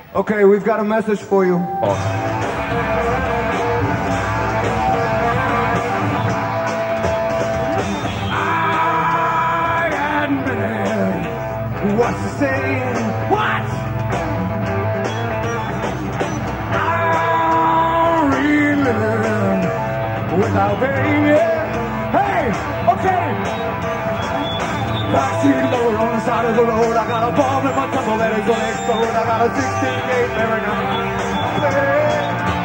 Okay, we've got a message for you. What's the saying? What? I'm reeling without pain, yeah. Hey, okay. Backseat load on the side of the road. I got a bomb in my temple that is gonna explode. I got a 16-gauge Marinette.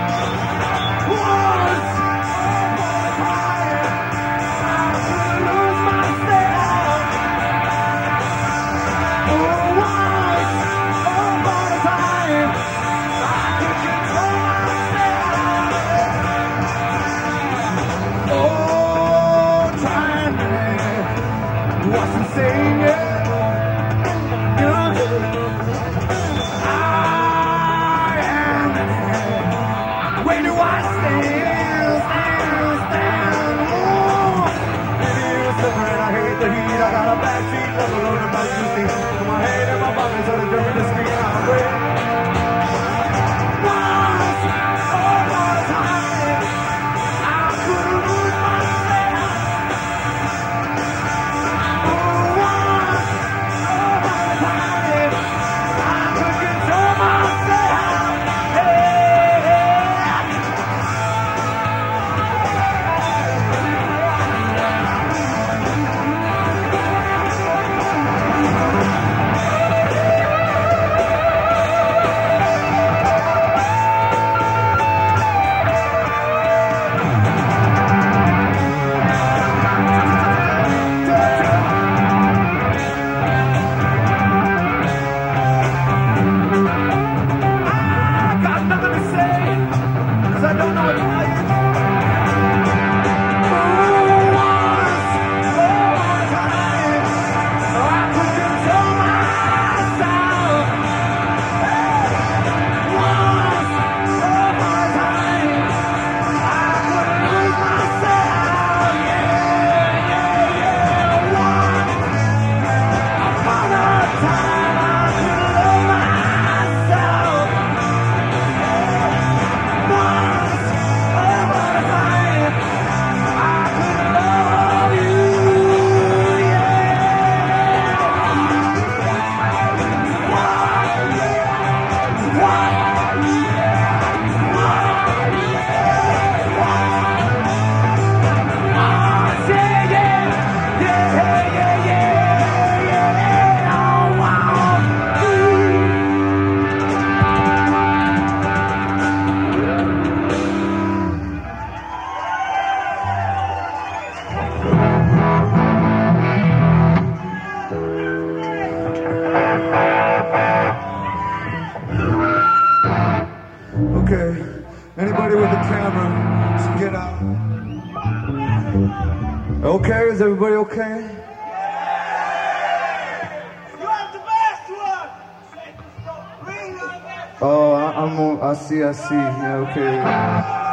Okay, anybody with a camera, just get out. Okay, is everybody okay? You have the best one! Oh, I see, yeah, okay.